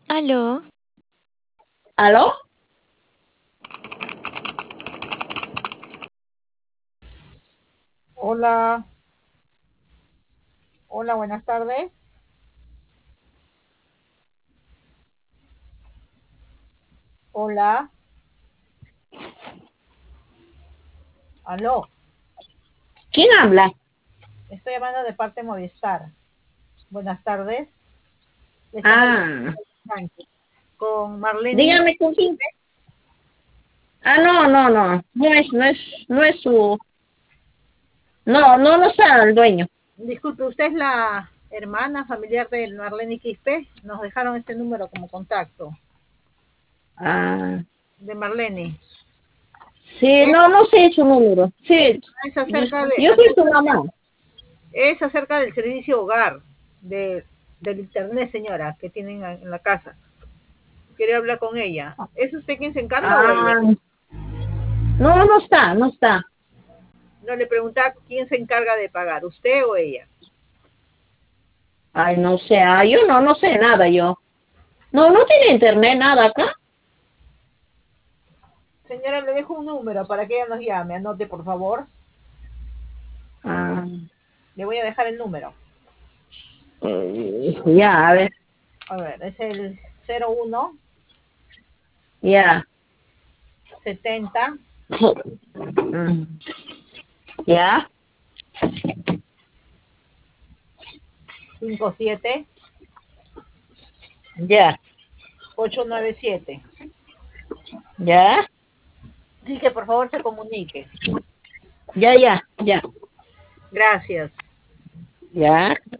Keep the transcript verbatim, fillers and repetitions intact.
¿Aló? ¿Aló? Hola, hola, buenas tardes. Hola, aló, ¿Quién habla? estoy llamando de parte de Movistar. Buenas tardes. Le estamos Ah, llamando con Marlene. dígame con quién. Ah, no, no, no, no es, no es, no es su, no, no, no está el dueño. Disculpe, ¿usted es la hermana familiar de Marlene Quispe? Nos dejaron este número como contacto Ah, de Marlene. sí, Es, no, no sé su número. Sí, es yo, acerca de, yo soy su mamá. es acerca del servicio hogar de, del internet, señora, que tienen en la casa. Quería hablar con ella. ¿Es usted quien se encarga o ella? Ah, no, no está, no está. No le preguntaba quién se encarga de pagar, usted o ella. Ay, no sé, ah, yo no, no sé nada yo. No, no tiene internet nada acá. Señora, le dejo un número para que ella nos llame. Anote, por favor. Ah, Le voy a dejar el número. eh, ya, a ver, A ver, es el cero uno ya. setenta Mm, ya, cincuenta y siete ya, ochocientos noventa y siete. ya, Sí, que por favor se comunique. ya, ya, ya, Gracias. ya.